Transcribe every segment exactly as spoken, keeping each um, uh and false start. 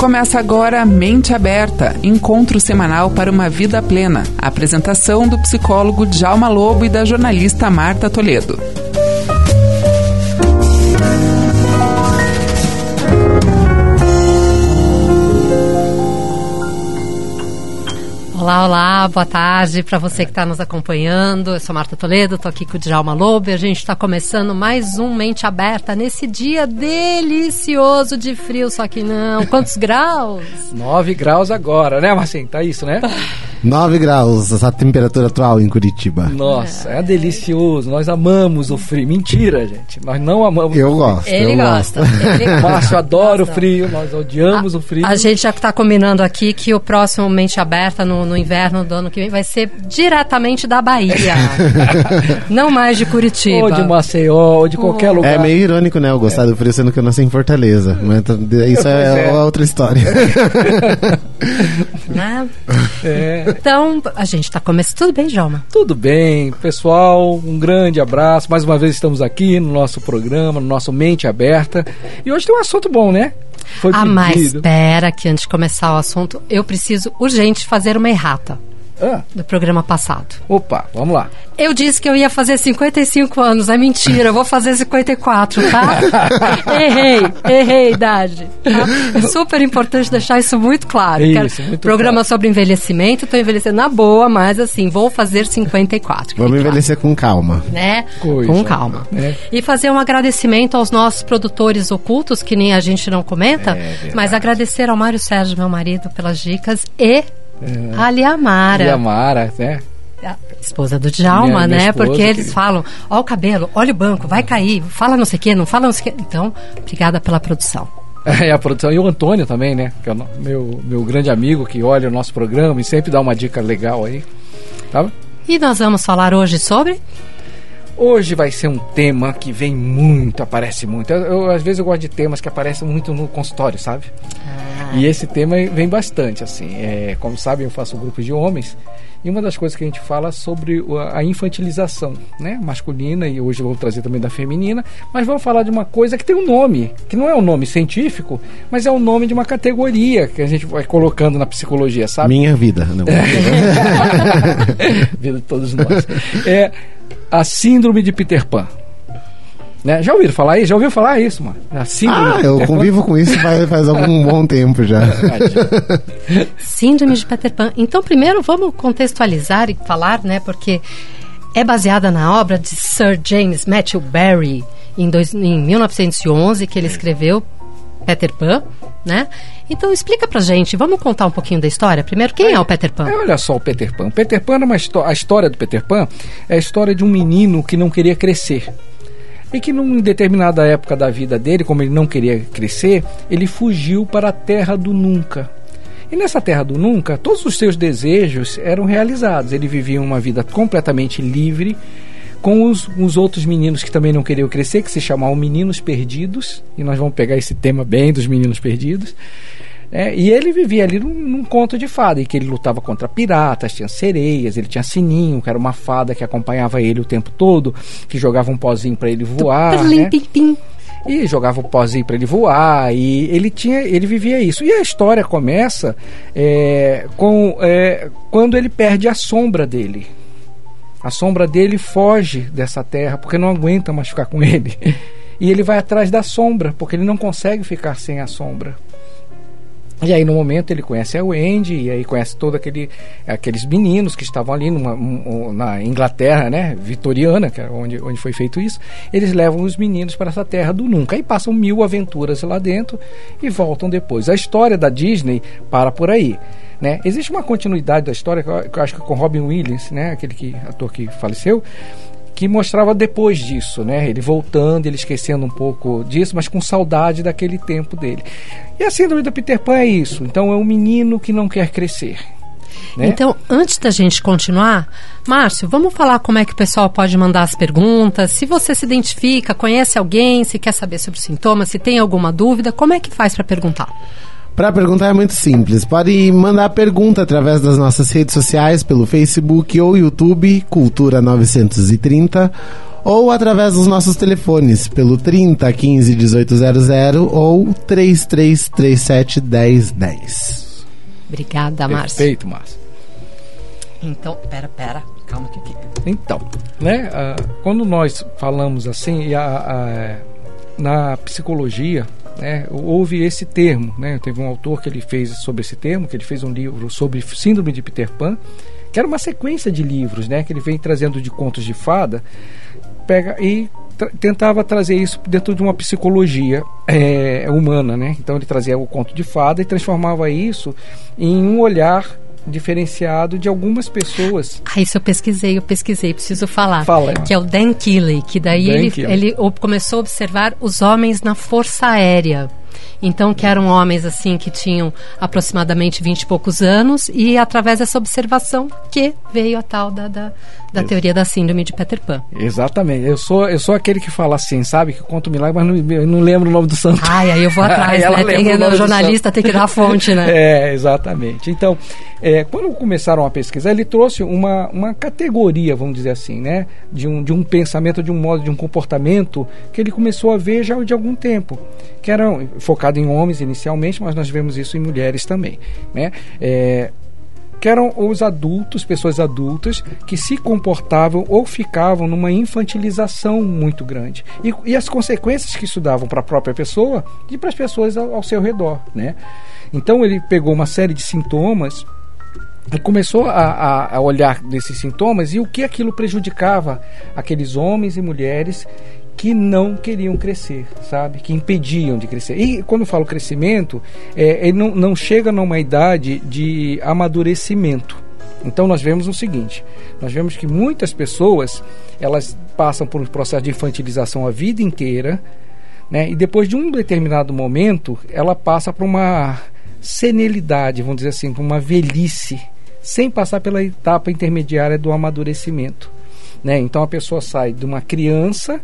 Começa agora Mente Aberta, encontro semanal para uma vida plena. A apresentação do psicólogo Djalma Lobo e da jornalista Marta Toledo. Olá, olá, boa tarde para você que está nos acompanhando. Eu sou Marta Toledo, estou aqui com o Djalma Lobo e a gente está começando mais um Mente Aberta nesse dia delicioso de frio, só que não. Quantos graus? Nove graus agora, né, Marcinho? Tá isso, né? Nove graus, essa temperatura atual em Curitiba. Nossa, é delicioso. Nós amamos o frio. Mentira, gente. Nós não amamos eu o frio. Gosto, Ele eu gosta. gosto. Ele gosta. Márcio adora o frio, nós odiamos a, o frio. A gente já está combinando aqui que o próximo Mente Aberta no, no inverno do ano que vem vai ser diretamente da Bahia. Não mais de Curitiba. Ou de Maceió, ou de qualquer oh. lugar. É meio irônico, né? Eu gostar é. do frio, sendo que eu nasci em Fortaleza. Mas isso é, é outra história. Né? É. Então, a gente está começando. Tudo bem, Djalma? Tudo bem, pessoal. Um grande abraço. Mais uma vez estamos aqui no nosso programa, no nosso Mente Aberta. E hoje tem um assunto bom, né? Foi ah, pedido. mas espera que antes de começar o assunto, eu preciso urgente fazer uma errata. Ah. Do programa passado. Opa, vamos lá. Eu disse que eu ia fazer cinquenta e cinco anos, é mentira, eu vou fazer cinquenta e quatro, tá? errei, errei a idade. Tá? É super importante deixar isso muito claro. Isso, muito programa claro. sobre envelhecimento, estou envelhecendo na boa, mas assim, vou fazer cinquenta e quatro. Vamos envelhecer claro. com calma. Né? Coisa, com calma. Né? E fazer um agradecimento aos nossos produtores ocultos, que nem a gente não comenta, é mas agradecer ao Mário Sérgio, meu marido, pelas dicas, e É. a Liamara. Liamara, né? A esposa do Djalma, minha, minha né? esposa, Porque eles querido. falam, ó o cabelo, olha o banco, vai cair, fala não sei o que, não fala não sei o que. Então, obrigada pela produção. É, a produção. E o Antônio também, né? Que é o meu, meu grande amigo que olha o nosso programa e sempre dá uma dica legal aí. Tá? E nós vamos falar hoje sobre... Hoje vai ser um tema que vem muito, aparece muito. Eu, eu, às vezes eu gosto de temas que aparecem muito no consultório, sabe? Ah. E esse tema vem bastante, assim. É, como sabem, eu faço um grupo de homens. E uma das coisas que a gente fala sobre a infantilização, né? Masculina, e hoje eu vou trazer também da feminina. Mas vamos falar de uma coisa que tem um nome, que não é um nome científico, mas é o nome de uma categoria que a gente vai colocando na psicologia, sabe? Minha vida. Não. Vida de todos nós. É a síndrome de Peter Pan. Né? Já ouviram falar isso? Já ouviu falar isso, mano? A síndrome ah, de eu Peter convivo Pan? com isso faz, faz algum bom tempo já. Síndrome de Peter Pan. Então, primeiro vamos contextualizar e falar, né? Porque é baseada na obra de Sir James Matthew Barrie, em, dois, em mil novecentos e onze, que ele escreveu Peter Pan, né? Então explica pra gente, vamos contar um pouquinho da história. Primeiro, quem é, é o Peter Pan? É, olha só o Peter Pan. O Peter Pan é uma a história do Peter Pan é a história de um menino que não queria crescer. E que numa determinada época da vida dele, como ele não queria crescer, ele fugiu para a Terra do Nunca. E nessa Terra do Nunca, todos os seus desejos eram realizados. Ele vivia uma vida completamente livre, com os, os outros meninos que também não queriam crescer, que se chamavam Meninos Perdidos, e nós vamos pegar esse tema bem dos Meninos Perdidos. É, e ele vivia ali num, num conto de fada, em que ele lutava contra piratas, tinha sereias, ele tinha Sininho, que era uma fada que acompanhava ele o tempo todo, que jogava um pozinho para ele voar, né? E jogava um pozinho para ele voar, e ele tinha, ele vivia isso. E a história começa é, com, é, quando ele perde a sombra dele. A sombra dele foge dessa terra, porque não aguenta mais ficar com ele. E ele vai atrás da sombra, porque ele não consegue ficar sem a sombra. E aí no momento ele conhece a Wendy, e aí conhece todos aquele, aqueles meninos que estavam ali numa, um, na Inglaterra, né, vitoriana, que é onde, onde foi feito isso. Eles levam os meninos para essa terra do nunca. Aí passam mil aventuras lá dentro e voltam depois. A história da Disney para por aí. Né? Existe uma continuidade da história, que eu, que eu acho que com Robin Williams, né, aquele que, ator que faleceu, que mostrava depois disso, né? Ele voltando, ele esquecendo um pouco disso, mas com saudade daquele tempo dele. E a síndrome do Peter Pan é isso. Então é um menino que não quer crescer. Né? Então, antes da gente continuar, Márcio, vamos falar como é que o pessoal pode mandar as perguntas. Se você se identifica, conhece alguém, se quer saber sobre os sintomas, se tem alguma dúvida, como é que faz para perguntar? Para perguntar é muito simples. Pode mandar pergunta através das nossas redes sociais, pelo Facebook ou YouTube, Cultura novecentos e trinta, ou através dos nossos telefones, pelo trinta, quinze, dezoito zero zero ou três três três sete, dez dez. Obrigada, Márcio. Perfeito, Márcio. Então, pera, pera, calma que aqui. Então, né, uh, quando nós falamos assim, a, a, na psicologia, né, houve esse termo, né, teve um autor que ele fez sobre esse termo, que ele fez um livro sobre síndrome de Peter Pan, que era uma sequência de livros, né, que ele vem trazendo de contos de fada, pega e tra- tentava trazer isso dentro de uma psicologia é, humana, né? Então ele trazia o conto de fada e transformava isso em um olhar diferenciado de algumas pessoas. Ah, isso eu pesquisei, eu pesquisei, preciso falar. Fala. Que é o Dan Keeley, que daí Dan ele, Keeley. ele o- começou a observar os homens na Força Aérea. Então, que eram homens assim que tinham aproximadamente vinte e poucos anos, e através dessa observação que veio a tal da, da, da teoria da síndrome de Peter Pan. Exatamente. Eu sou, eu sou aquele que fala assim, sabe? Que conta um milagre, mas não, eu não lembro o nome do santo. Ai, aí eu vou atrás, Ela né? lembra Tem, o nome o do jornalista tem que dar a fonte, né? É, exatamente. Então, é, quando começaram a pesquisar, ele trouxe uma, uma categoria, vamos dizer assim, né? De um, de um pensamento, de um modo, de um comportamento que ele começou a ver já de algum tempo, que era focado em homens inicialmente, mas nós vemos isso em mulheres também, né? É, que eram os adultos, pessoas adultas, que se comportavam ou ficavam numa infantilização muito grande. E, e as consequências que isso davam para a própria pessoa e para as pessoas ao, ao seu redor, né? Então ele pegou uma série de sintomas e começou a, a, a olhar desses sintomas e o que aquilo prejudicava aqueles homens e mulheres que não queriam crescer, sabe? Que impediam de crescer. E quando eu falo crescimento, é, ele não, não chega numa idade de amadurecimento. Então nós vemos o seguinte, nós vemos que muitas pessoas, elas passam por um processo de infantilização a vida inteira, né? E depois de um determinado momento, ela passa por uma senilidade, vamos dizer assim, por uma velhice, sem passar pela etapa intermediária do amadurecimento, né? Então a pessoa sai de uma criança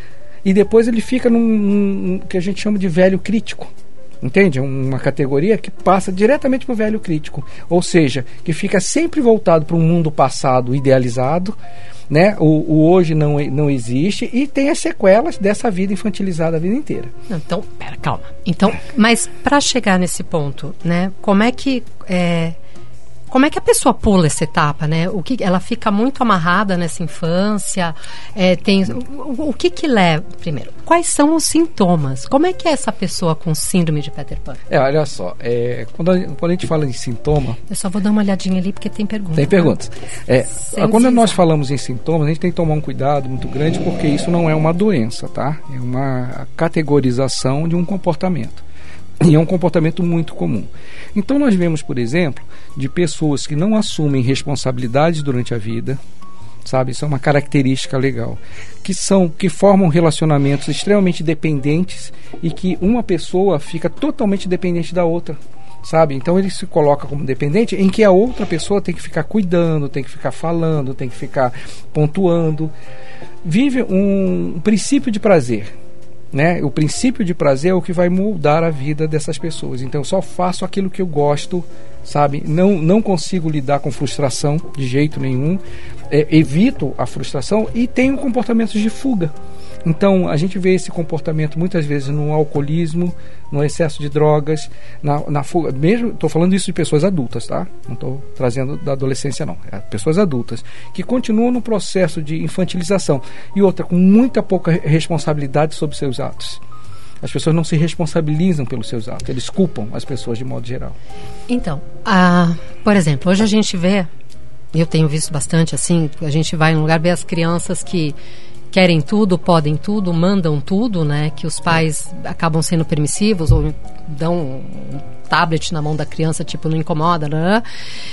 e depois ele fica num, num que a gente chama de velho crítico, entende? Uma categoria que passa diretamente para o velho crítico, ou seja, que fica sempre voltado para um mundo passado idealizado, né? O, o hoje não, não existe e tem as sequelas dessa vida infantilizada a vida inteira. Não, então, pera, calma. Então, mas para chegar nesse ponto, né? Como é que é, como é que a pessoa pula essa etapa, né? O que ela fica muito amarrada nessa infância? É, tem o, o que que leva? Primeiro, quais são os sintomas? Como é que é essa pessoa com síndrome de Peter Pan? É, olha só, é, quando, a, quando a gente fala em sintoma, Eu só vou dar uma olhadinha ali porque tem perguntas. tem perguntas. É, Sem quando nós deslizar. falamos em sintomas, a gente tem que tomar um cuidado muito grande, porque isso não é uma doença, tá? É uma categorização de um comportamento. E é um comportamento muito comum. Então nós vemos, por exemplo, de pessoas que não assumem responsabilidades durante a vida, sabe? Isso é uma característica legal. Que são, que formam relacionamentos extremamente dependentes e que uma pessoa fica totalmente dependente da outra, sabe? Então ele se coloca como dependente em que a outra pessoa tem que ficar cuidando, tem que ficar falando, tem que ficar pontuando. Vive um, um princípio de prazer, né? O princípio de prazer é o que vai moldar a vida dessas pessoas. Então eu só faço aquilo que eu gosto, sabe? Não, não consigo lidar com frustração de jeito nenhum, é, evito a frustração e tenho comportamentos de fuga. Então a gente vê esse comportamento muitas vezes no alcoolismo, no excesso de drogas, na, na fuga. Mesmo estou falando isso de pessoas adultas, tá? Não estou trazendo da adolescência não. É pessoas adultas que continuam no processo de infantilização e outra com muita pouca responsabilidade sobre seus atos. As pessoas não se responsabilizam pelos seus atos, eles culpam as pessoas de modo geral. Então, ah, por exemplo, hoje a gente vê, eu tenho visto bastante assim, a gente vai em um lugar, vê as crianças que querem tudo, podem tudo, mandam tudo, né? Que os pais acabam sendo permissivos ou dão um tablet na mão da criança, tipo, não incomoda, né?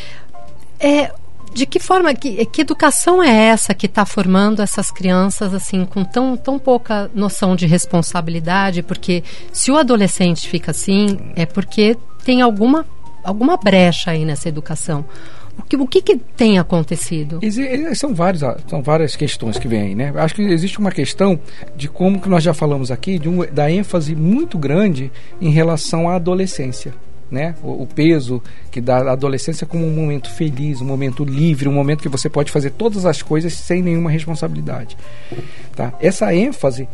É, de que forma, que, que educação é essa que está formando essas crianças assim com tão, tão pouca noção de responsabilidade? Porque se o adolescente fica assim, é porque tem alguma, alguma brecha aí nessa educação. O que, o que, que tem acontecido? Exi- São, vários, são várias questões que vêm aí, né? Acho que existe uma questão de como que nós já falamos aqui, de um, da ênfase muito grande em relação à adolescência, né, o, o peso que dá a adolescência como um momento feliz, um momento livre, um momento que você pode fazer todas as coisas sem nenhuma responsabilidade. Tá? Essa ênfase,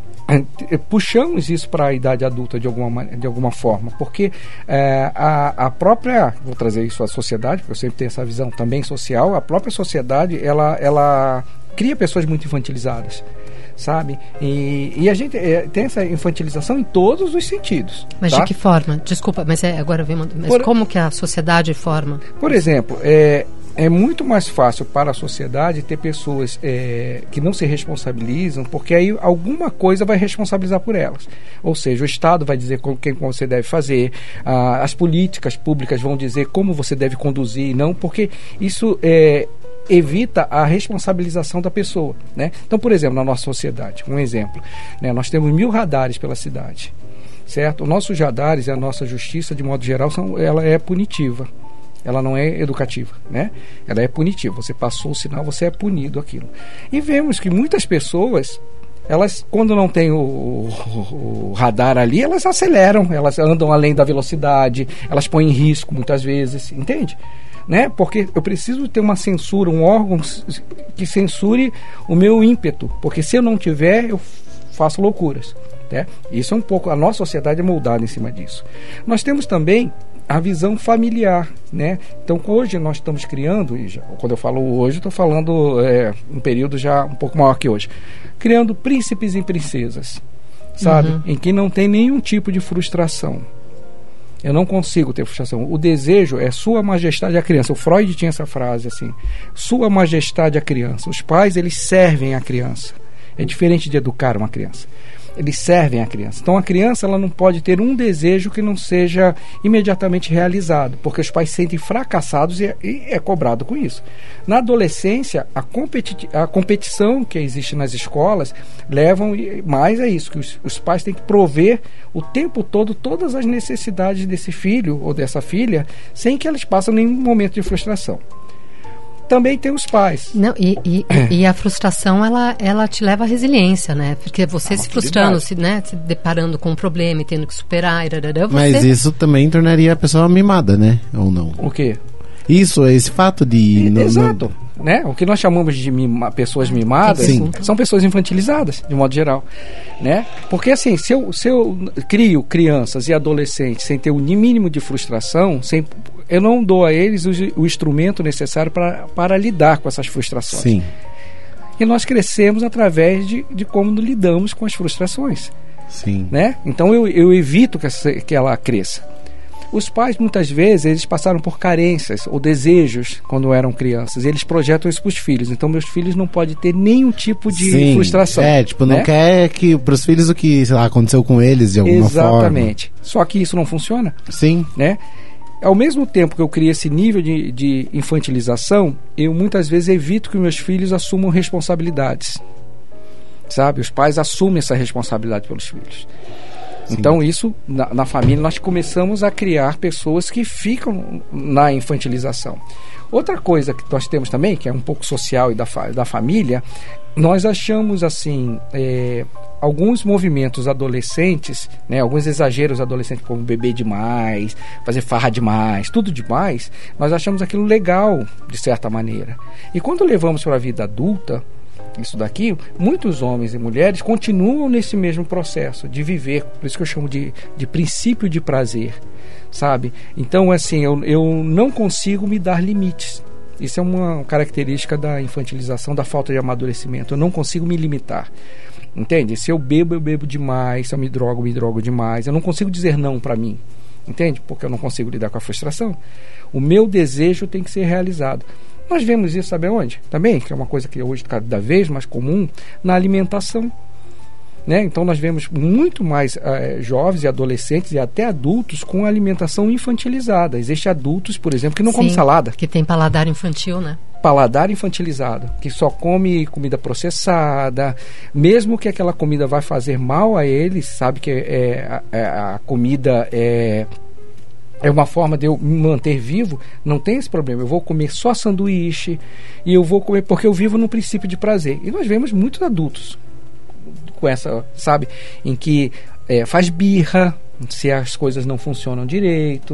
puxamos isso para a idade adulta de alguma, de alguma forma, porque é, a, a própria, vou trazer isso à sociedade, porque eu sempre tenho essa visão também social, a própria sociedade, ela, ela cria pessoas muito infantilizadas, sabe? E, e a gente é, tem essa infantilização em todos os sentidos. Mas tá? de que forma? Desculpa, mas é, agora vem uma, mas por, como que a sociedade forma? Por exemplo, é, é muito mais fácil para a sociedade ter pessoas é, que não se responsabilizam, porque aí alguma coisa vai responsabilizar por elas. Ou seja, o Estado vai dizer o que você deve fazer, ah, as políticas públicas vão dizer como você deve conduzir, não, porque isso é... evita a responsabilização da pessoa, né? Então, por exemplo, na nossa sociedade, um exemplo, né? Nós temos mil radares pela cidade, certo? Os nossos radares e a nossa justiça, de modo geral, são, ela é punitiva, ela não é educativa, né? Ela é punitiva, você passou o sinal, você é punido aquilo. E vemos que muitas pessoas, elas, quando não tem o, o, o radar ali, elas aceleram, elas andam além da velocidade, elas põem em risco muitas vezes, entende? Né? Porque eu preciso ter uma censura, um órgão que censure o meu ímpeto, porque se eu não tiver, eu faço loucuras, né? Isso é um pouco, a nossa sociedade é moldada em cima disso. Nós temos também a visão familiar, né? Então hoje nós estamos criando, e já, quando eu falo hoje, estou falando é, um período já um pouco maior que hoje, criando príncipes e princesas, sabe? Uhum. Em que não tem nenhum tipo de frustração. Eu não consigo ter frustração. O desejo é sua majestade a criança. O Freud tinha essa frase assim: sua majestade a criança. Os pais, eles servem a criança. É diferente de educar uma criança. Eles servem a criança. Então a criança, ela não pode ter um desejo que não seja imediatamente realizado, porque os pais se sentem fracassados e é, e é cobrado com isso. Na adolescência, a, competi- a competição que existe nas escolas levam mais a isso, que os, os pais têm que prover o tempo todo todas as necessidades desse filho ou dessa filha, sem que eles passem nenhum momento de frustração. Também tem os pais. Não, e, e, e a frustração, ela, ela te leva à resiliência, né? Porque você ah, se frustrando, se, né, se deparando com um problema e tendo que superar, irarará, você... Mas isso também tornaria a pessoa mimada, né? Ou não? O quê? Isso, esse fato de... É, no, exato. No... Né? O que nós chamamos de mima, pessoas mimadas, Sim. são pessoas infantilizadas, de modo geral. Né? Porque assim, se eu, se eu crio crianças e adolescentes sem ter o mínimo de frustração, sem... eu não dou a eles o, o instrumento necessário para, para lidar com essas frustrações. Sim. E nós crescemos através de, de como lidamos com as frustrações. Sim. Né? Então eu, eu evito que, essa, que ela cresça. Os pais, muitas vezes, eles passaram por carências ou desejos quando eram crianças. Eles projetam isso para os filhos. Então, meus filhos não podem ter nenhum tipo de Sim, frustração. É, tipo, né? não quer que para os filhos o que, sei lá, aconteceu com eles de alguma Exatamente. forma. Exatamente. Só que isso não funciona. Sim. Né? Ao mesmo tempo que eu crio esse nível de, de infantilização, eu muitas vezes evito que meus filhos assumam responsabilidades. Sabe? Os pais assumem essa responsabilidade pelos filhos. Sim. Então isso, na, na família, nós começamos a criar pessoas que ficam na infantilização. Outra coisa que nós temos também, que é um pouco social e da, fa- da família, nós achamos assim, é, alguns movimentos adolescentes, né, alguns exageros adolescentes, como beber demais, fazer farra demais, tudo demais, nós achamos aquilo legal, de certa maneira. E quando levamos para a vida adulta, isso daqui, muitos homens e mulheres continuam nesse mesmo processo de viver, por isso que eu chamo de, de princípio de prazer, sabe? Então, assim, eu, eu não consigo me dar limites. Isso é uma característica da infantilização, da falta de amadurecimento. Eu não consigo me limitar, entende? Se eu bebo, eu bebo demais, se eu me drogo, eu me drogo demais. Eu não consigo dizer não para mim, entende? Porque eu não consigo lidar com a frustração. O meu desejo tem que ser realizado. Nós vemos isso, sabe onde? Também, que é uma coisa que hoje cada vez mais comum, na alimentação. Né? Então nós vemos muito mais uh, jovens e adolescentes e até adultos com alimentação infantilizada. Existem adultos, por exemplo, que não Sim, comem salada. Que tem paladar infantil, né? Paladar infantilizado, que só come comida processada, mesmo que aquela comida vai fazer mal a eles, sabe que é, a, a comida é... é uma forma de eu me manter vivo, não tem esse problema. Eu vou comer só sanduíche e eu vou comer porque eu vivo num princípio de prazer. E nós vemos muitos adultos com essa, sabe, em que é, faz birra se as coisas não funcionam direito,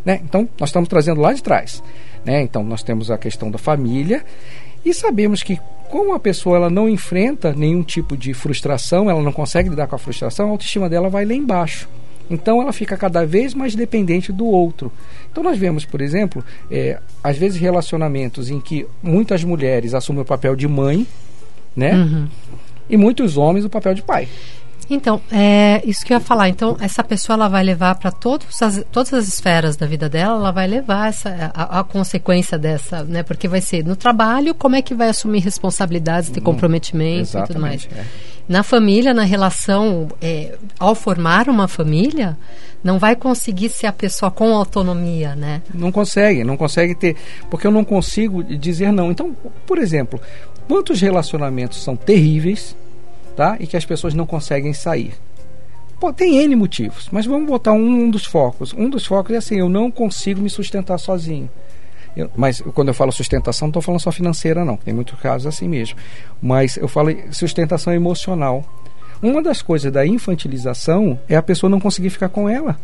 né? Então, nós estamos trazendo lá de trás, né? Então, nós temos a questão da família e sabemos que como a pessoa ela não enfrenta nenhum tipo de frustração, ela não consegue lidar com a frustração, a autoestima dela vai lá embaixo. Então ela fica cada vez mais dependente do outro. Então nós vemos, por exemplo, é, às vezes relacionamentos em que muitas mulheres assumem o papel de mãe, né? Uhum. E muitos homens o papel de pai. Então, é isso que eu ia falar. Então, essa pessoa ela vai levar para todas as esferas da vida dela, ela vai levar essa, a, a consequência dessa, né? Porque vai ser no trabalho, como é que vai assumir responsabilidades, ter comprometimento e tudo mais. É. Na família, na relação, é, ao formar uma família, não vai conseguir ser a pessoa com autonomia, né? Não consegue, não consegue ter, porque eu não consigo dizer não. Então, por exemplo, quantos relacionamentos são terríveis, tá? E que as pessoas não conseguem sair? Pô, tem N motivos, mas vamos botar um, um dos focos. Um dos focos é assim, eu não consigo me sustentar sozinho. Eu, mas quando eu falo sustentação, não estou falando só financeira, não. Tem muitos casos assim mesmo. Mas eu falo sustentação emocional. Uma das coisas da infantilização é a pessoa não conseguir ficar com ela.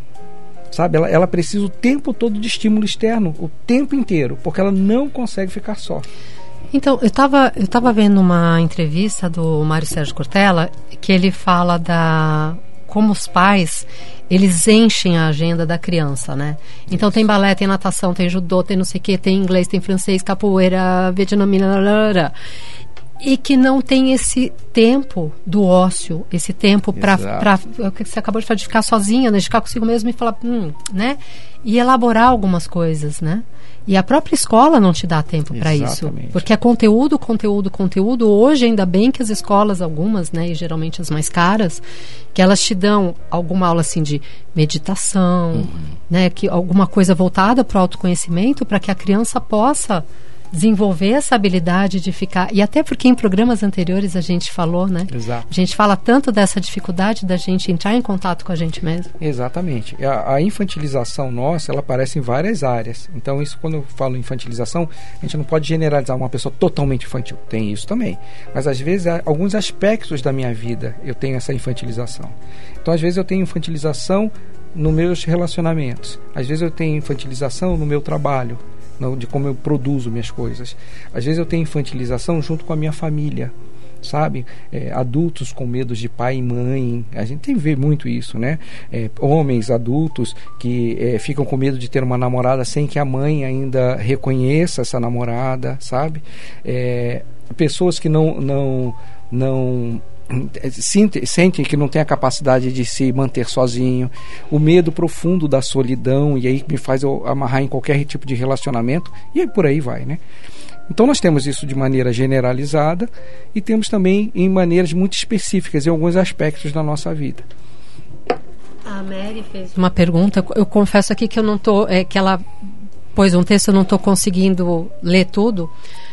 Sabe? Ela, ela precisa o tempo todo de estímulo externo, o tempo inteiro, porque ela não consegue ficar só. Então, eu estava eu tava vendo uma entrevista do Mário Sérgio Cortella, que ele fala da como os pais, eles enchem a agenda da criança, né? Então tem balé, tem natação, tem judô, tem não sei o que, tem inglês, tem francês, capoeira, vietnamita, e que não tem esse tempo do ócio, esse tempo para o que você acabou de falar, de ficar sozinha, né? De ficar consigo mesmo e falar, hum, né? E elaborar algumas coisas, né? E a própria escola não te dá tempo para isso. Porque é conteúdo, conteúdo, conteúdo. Hoje, ainda bem que as escolas, algumas, né, e geralmente as mais caras, que elas te dão alguma aula assim de meditação, uhum. né, que, alguma coisa voltada para o autoconhecimento, para que a criança possa desenvolver essa habilidade de ficar... E até porque em programas anteriores a gente falou, né? Exato. A gente fala tanto dessa dificuldade da gente entrar em contato com a gente mesmo. Exatamente. A, a infantilização nossa, ela aparece em várias áreas. Então, isso, quando eu falo infantilização, a gente não pode generalizar uma pessoa totalmente infantil. Tem isso também. Mas, às vezes, há alguns aspectos da minha vida eu tenho essa infantilização. Então, às vezes, eu tenho infantilização nos meus relacionamentos. Às vezes, eu tenho infantilização no meu trabalho, de como eu produzo minhas coisas. Às vezes eu tenho infantilização junto com a minha família, sabe? É, adultos com medos de pai e mãe, a gente tem que ver muito isso, né? É, homens adultos que é, ficam com medo de ter uma namorada sem que a mãe ainda reconheça essa namorada, sabe? É, pessoas que não não não sentem que não tem a capacidade de se manter sozinho, o medo profundo da solidão, e aí me faz eu amarrar em qualquer tipo de relacionamento, e aí por aí vai, né? Então nós temos isso de maneira generalizada e temos também em maneiras muito específicas em alguns aspectos da nossa vida. A Mary fez uma pergunta, eu confesso aqui que eu não tô, é, que ela pôs um texto, eu não estou conseguindo ler tudo,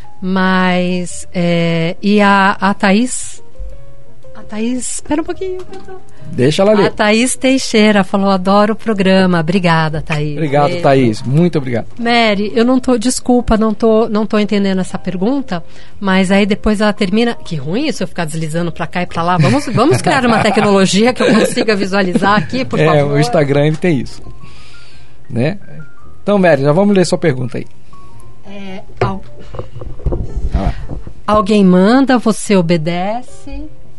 mas é, e a, a Thaís A Thaís, espera um pouquinho. Deixa ela ler. A Thaís Teixeira falou, adoro o programa. Obrigada, Thaís. Obrigado, Beijo. Thaís. Muito obrigado. Mary, eu não tô, desculpa, não tô, não tô entendendo essa pergunta, mas aí depois ela termina. Que ruim isso eu ficar deslizando pra cá e pra lá. Vamos, vamos criar uma tecnologia que eu consiga visualizar aqui, por é, favor. O Instagram ele tem isso. Né? Então, Mary, já vamos ler sua pergunta aí. É, al... ah. Alguém manda, você obedece.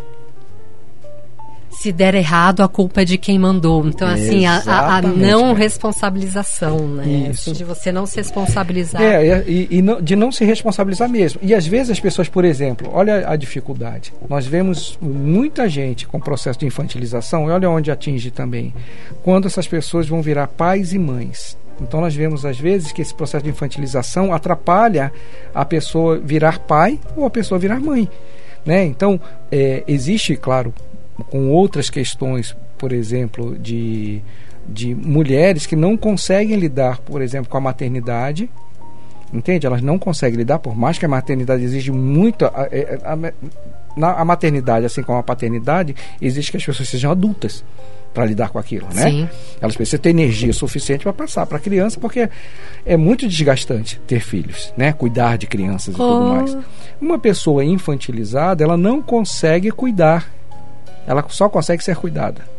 Se der errado, a culpa é de quem mandou. Então, assim, a, a, a não responsabilização, né? Assim, de você não se responsabilizar. É, e, e não, de não se responsabilizar mesmo. E às vezes as pessoas, por exemplo, olha a dificuldade. Nós vemos muita gente com processo de infantilização, e olha onde atinge também. Quando essas pessoas vão virar pais e mães. Então nós vemos às vezes que esse processo de infantilização atrapalha a pessoa virar pai ou a pessoa virar mãe, né? Então, é, existe, claro, com outras questões, por exemplo, de, de mulheres que não conseguem lidar, por exemplo, com a maternidade, entende? Elas não conseguem lidar, por mais que a maternidade exige muito, a, a, a, na, a maternidade, assim como a paternidade, exige que as pessoas sejam adultas para lidar com aquilo, né? Sim. Elas precisam ter energia suficiente para passar para a criança, porque é muito desgastante ter filhos, né? Cuidar de crianças e oh. tudo mais. Uma pessoa infantilizada, ela não consegue cuidar. Ela só consegue ser cuidada.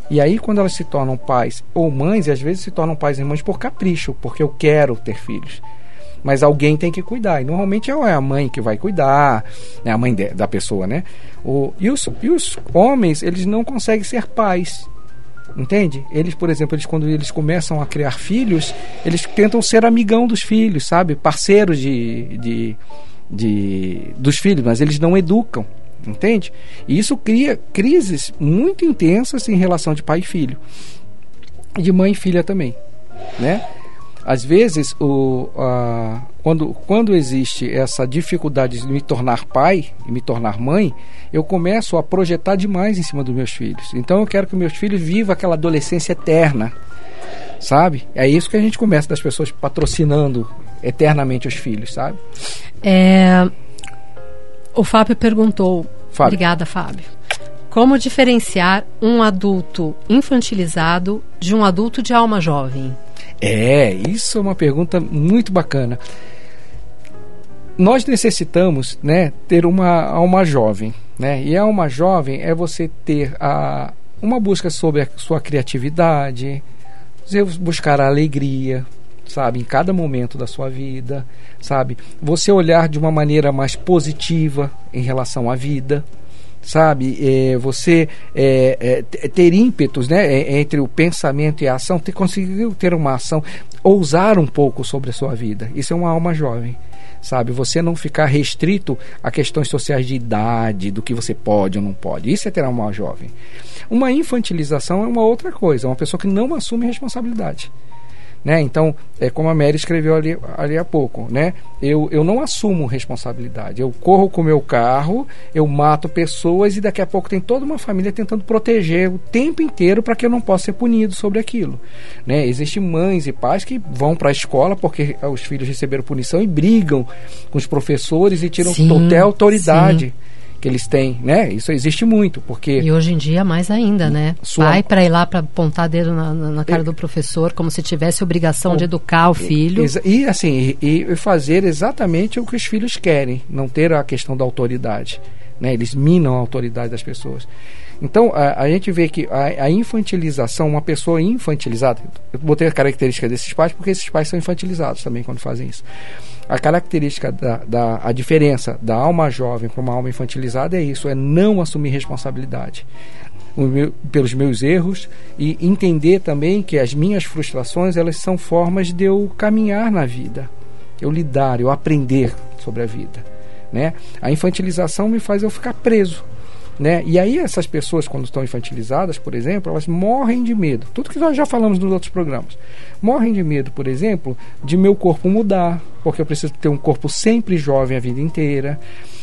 E aí, quando elas se tornam pais ou mães, e às vezes se tornam pais e mães por capricho, porque eu quero ter filhos. Mas alguém tem que cuidar. E normalmente é a mãe que vai cuidar, é a mãe de, da pessoa, né? O, e, os, e os homens, eles não conseguem ser pais. Entende? Eles, por exemplo, eles, quando eles começam a criar filhos, eles tentam ser amigão dos filhos, sabe? Parceiros de, de, de, dos filhos, mas eles não educam. Entende? E isso cria crises muito intensas em relação de pai e filho, de mãe e filha também, né? Às vezes o, a, quando, quando existe essa dificuldade de me tornar pai e me tornar mãe, eu começo a projetar demais em cima dos meus filhos. Então eu quero que meus filhos vivam aquela adolescência eterna, sabe? É isso que a gente começa, das pessoas patrocinando eternamente os filhos, sabe? É... O Fábio perguntou, Fábio. Obrigada, Fábio, como diferenciar um adulto infantilizado de um adulto de alma jovem? É, isso é uma pergunta muito bacana. Nós necessitamos, né, ter uma alma jovem, né? E a alma jovem é você ter a, uma busca sobre a sua criatividade, você buscar a alegria, sabe, em cada momento da sua vida, sabe? Você olhar de uma maneira mais positiva em relação à vida, sabe? É, você é, é, ter ímpetos, né, é, entre o pensamento e a ação, ter conseguido ter uma ação, ousar um pouco sobre a sua vida. Isso é uma alma jovem, sabe? Você não ficar restrito a questões sociais de idade, do que você pode ou não pode. Isso é ter uma alma jovem. Uma infantilização é uma outra coisa, uma pessoa que não assume responsabilidade. Né? Então, é como a Mary escreveu ali, ali há pouco, né? eu, eu não assumo responsabilidade, eu corro com o meu carro, eu mato pessoas e daqui a pouco tem toda uma família tentando proteger o tempo inteiro para que eu não possa ser punido sobre aquilo, né? Existem mães e pais que vão para a escola porque os filhos receberam punição e brigam com os professores e tiram total autoridade, sim, que eles têm, né? Isso existe muito, porque... E hoje em dia mais ainda, né? Sua... Pai para ir lá para apontar dedo na, na cara é... do professor, como se tivesse obrigação o... de educar o filho. E, e assim, e, e fazer exatamente o que os filhos querem, não ter a questão da autoridade, né? Eles minam a autoridade das pessoas. Então, a, a gente vê que a, a infantilização, uma pessoa infantilizada, eu botei a característica desses pais porque esses pais são infantilizados também quando fazem isso. A característica, da, da, a diferença da alma jovem para uma alma infantilizada é isso, é não assumir responsabilidade o meu, pelos meus erros e entender também que as minhas frustrações, elas são formas de eu caminhar na vida, eu lidar, eu aprender sobre a vida, né? A infantilização me faz eu ficar preso, né? E aí essas pessoas, quando estão infantilizadas, por exemplo, elas morrem de medo, tudo que nós já falamos nos outros programas, morrem de medo, por exemplo, de meu corpo mudar, porque eu preciso ter um corpo sempre jovem a vida inteira.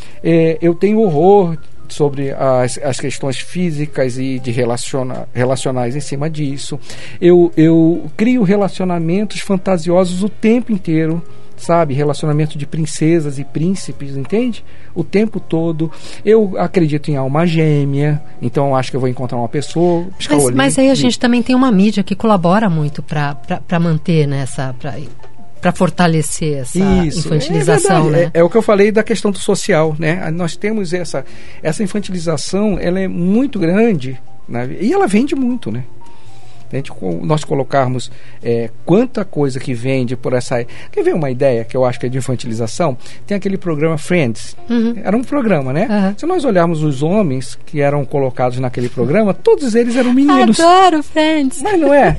É, eu tenho horror sobre as, as questões físicas e de relaciona, relacionais em cima disso. Eu, eu crio relacionamentos fantasiosos o tempo inteiro, sabe? Relacionamento de princesas e príncipes, entende? O tempo todo. Eu acredito em alma gêmea, então eu acho que eu vou encontrar uma pessoa. Mas, mas aí a gente também tem uma mídia que colabora muito para manter nessa... Pra... para fortalecer essa Isso, infantilização, é né? É, é o que eu falei da questão do social, né? Nós temos essa, essa infantilização, ela é muito grande, né? E ela vende muito, né? A gente, nós colocarmos é, quanta coisa que vende por essa... Quer ver uma ideia que eu acho que é de infantilização? Tem aquele programa Friends. Uhum. Era um programa, né? Uhum. Se nós olharmos os homens que eram colocados naquele programa, todos eles eram meninos. Adoro Friends! Mas não é?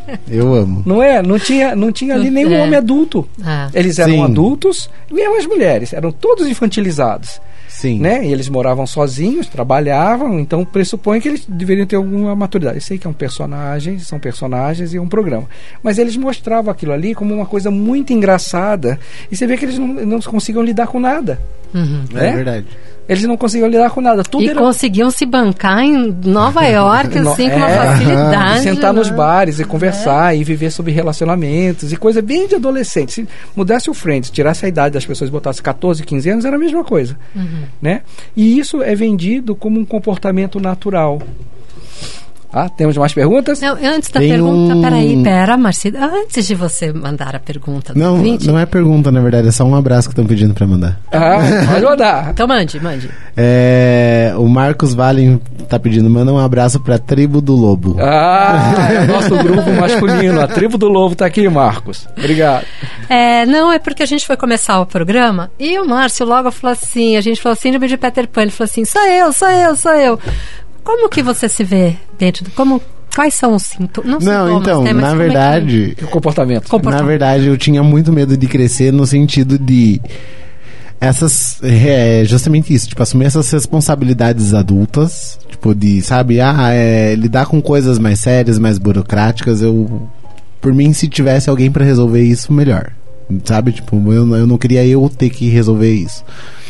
Eu amo. Não é? Não tinha, não tinha ali nenhum é. homem adulto. Ah. Eles eram Sim. adultos, mesmo as mulheres. Eram todos infantilizados. Sim. Né? E eles moravam sozinhos, trabalhavam, então pressupõe que eles deveriam ter alguma maturidade. Eu sei que é um personagem, são personagens e um programa. Mas eles mostravam aquilo ali como uma coisa muito engraçada. E você vê que eles não, não conseguiam lidar com nada. Uhum. Né? É verdade. Eles não conseguiam lidar com nada. Tudo e era... conseguiam se bancar em Nova York, assim, é, com uma facilidade. Sentar né? nos bares e conversar, é. e viver sobre relacionamentos e coisa bem de adolescente. Se mudasse o Friends, tirasse a idade das pessoas e botasse catorze, quinze anos, era a mesma coisa. Uhum. Né? E isso é vendido como um comportamento natural. Ah, temos mais perguntas? Não, antes da Tem pergunta, um- peraí, pera, Marcida. Antes de você mandar a pergunta do Não, ouvinte, não é pergunta, na verdade, é só um abraço que estão pedindo pra mandar. Ah, pode mandar. então mande, mande. É, o Marcos Valen tá pedindo, manda um abraço pra Tribo do Lobo. Ah, é o nosso grupo masculino. A tribo do lobo tá aqui, Marcos. Obrigado. É, não, é porque a gente foi começar o programa e o Márcio logo falou assim, a gente falou síndrome de Peter Pan, ele falou assim, sou eu, sou eu, sou eu. Como que você se vê dentro do... Como, quais são os sintomas? Não, sintomas, então, né, mas na como é que- verdade, E o comportamento? Comportamento. na verdade, eu tinha muito medo de crescer no sentido de essas, é justamente isso, tipo, assumir essas responsabilidades adultas, tipo, de, sabe, ah, é, lidar com coisas mais sérias, mais burocráticas, eu, por mim, se tivesse alguém pra resolver isso, melhor, sabe, tipo, eu, eu não queria eu ter que resolver isso.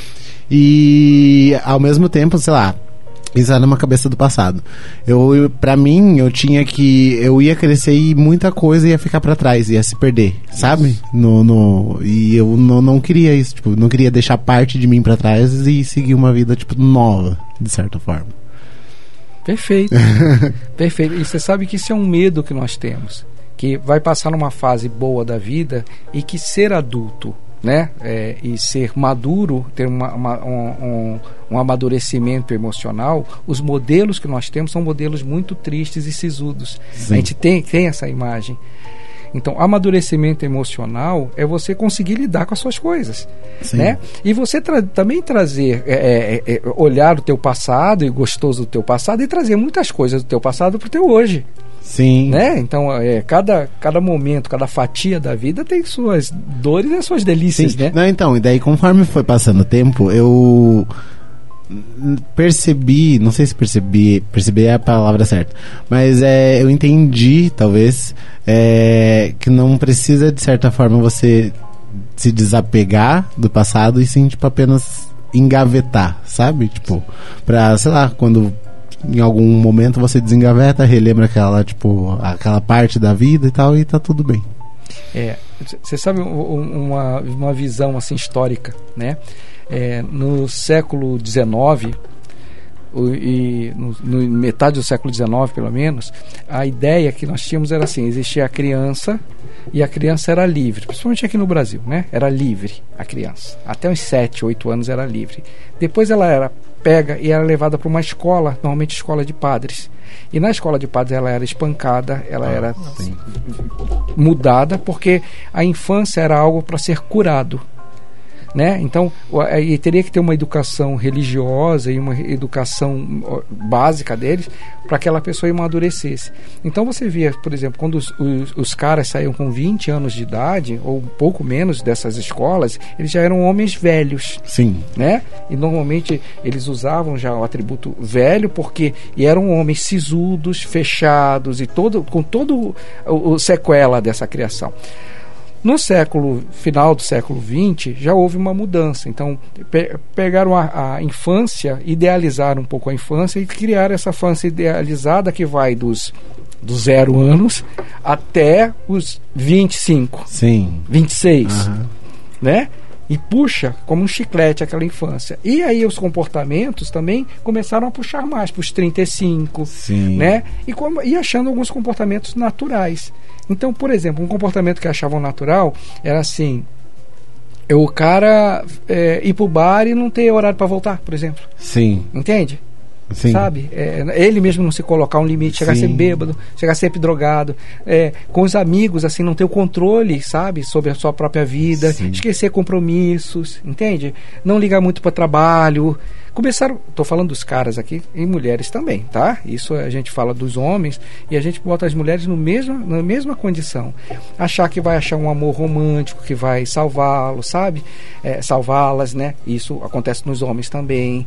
E, ao mesmo tempo, sei lá, isso era uma cabeça do passado. Eu, eu, pra mim, eu tinha que... Eu ia crescer e muita coisa ia ficar pra trás, ia se perder, sabe? No, no, e eu não, não queria isso, tipo, não queria deixar parte de mim pra trás e seguir uma vida, tipo, nova, de certa forma. Perfeito. Perfeito. E você sabe que isso é um medo que nós temos. Que vai passar numa fase boa da vida e que ser adulto, né, é, e ser maduro, ter uma, uma, um, um, um amadurecimento emocional, os modelos que nós temos são modelos muito tristes e sisudos. Sim. A gente tem, tem essa imagem. Então, amadurecimento emocional é você conseguir lidar com as suas coisas, Sim. né? E você tra- também trazer, é, é, é, olhar o teu passado e gostoso do teu passado e trazer muitas coisas do teu passado para o teu hoje. Sim. Né? Então, é, cada, cada momento, cada fatia da vida tem suas dores e suas delícias, Sim. né? Não, então, e daí conforme foi passando o tempo, eu percebi, não sei se percebi, perceber é a palavra certa, mas é, eu entendi, talvez, é, que não precisa, de certa forma, você se desapegar do passado e sim, tipo, apenas engavetar, sabe? Tipo, pra, sei lá, quando em algum momento você desengaveta, relembra aquela, tipo, aquela parte da vida e tal, e tá tudo bem. É, você sabe um- um- uma, uma visão assim histórica, né? É, no século dezenove o- e no, no metade do século dezenove, pelo menos, a ideia que nós tínhamos era assim: existia a criança e a criança era livre, principalmente aqui no Brasil, né? Era livre a criança, até uns sete, oito anos era livre. Depois ela era pega e era levada para uma escola, normalmente escola de padres. E na escola de padres ela era espancada, ela era Sim. mudada, porque a infância era algo para ser curado, né? Então, o- e teria que ter uma educação religiosa e uma educação ó, básica deles para aquela pessoa amadurecesse. Então você via, por exemplo, quando os, os, os caras saíam com vinte anos de idade, ou um pouco menos dessas escolas, eles já eram homens velhos, Sim. né? E normalmente eles usavam já o atributo velho, porque e eram homens sisudos, fechados e todo, com todo o, o sequela dessa criação. No século, final do século vinte, já houve uma mudança. Então, pe- pegaram a, a infância, idealizaram um pouco a infância e criaram essa infância idealizada que vai dos, dos zero anos até os vinte e cinco, Sim. vinte e seis, Aham. né? E puxa como um chiclete aquela infância. E aí os comportamentos também começaram a puxar mais para os trinta e cinco, Sim. né? E, como, e achando alguns comportamentos naturais. Então, por exemplo, um comportamento que achavam natural era assim: é o cara é, ir pro bar e não ter horário para voltar, por exemplo. Sim. Entende? Sim. Sabe? É, ele mesmo não se colocar um limite, chegar Sim. sempre bêbado, chegar sempre drogado, é, com os amigos, assim, não ter o controle, sabe? Sobre a sua própria vida, Sim. esquecer compromissos, entende? Não ligar muito para trabalho. Começaram, tô falando dos caras aqui, e mulheres também, tá? Isso a gente fala dos homens e a gente bota as mulheres no mesmo, na mesma condição. Achar que vai achar um amor romântico que vai salvá-lo, sabe? É, salvá-las, né? Isso acontece nos homens também.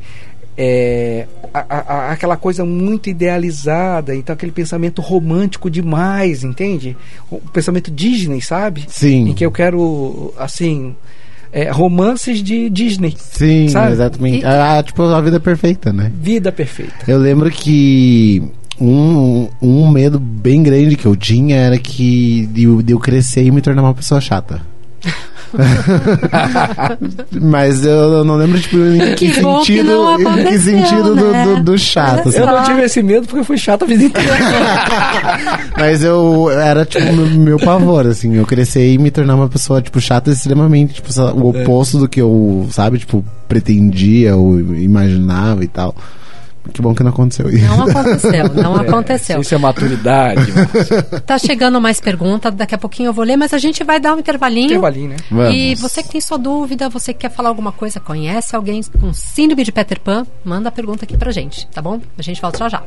É, a, a, aquela coisa muito idealizada, então aquele pensamento romântico demais, entende? O pensamento Disney, sabe? Sim. Em que eu quero, assim, é, romances de Disney, Sim, sabe? exatamente. E- Ah, tipo, a vida perfeita, né? vida perfeita. Eu lembro que um, um medo bem grande que eu tinha era que de, eu- de eu crescer e me tornar uma pessoa chata. Mas eu não lembro, tipo, em que, Que bom que sentido, não em que sentido do, né? do, do chato. assim. Eu não tive esse medo porque eu fui chato a vida inteira. Mas eu era, tipo, meu, meu pavor, assim. Eu cresci e me tornar uma pessoa, tipo, chata extremamente, tipo, sei lá, o oposto do que eu, sabe, tipo, pretendia ou imaginava e tal. Que bom que não aconteceu isso. Não aconteceu, não É, aconteceu. isso é maturidade. Tá chegando mais perguntas, daqui a pouquinho eu vou ler, mas a gente vai dar um intervalinho. Intervalinho, né? Vamos. E você que tem sua dúvida, você que quer falar alguma coisa, conhece alguém com síndrome de Peter Pan, manda a pergunta aqui pra gente, tá bom? A gente volta já já.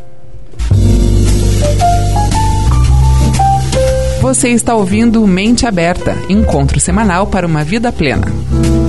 Você está ouvindo Mente Aberta, encontro semanal para uma vida plena.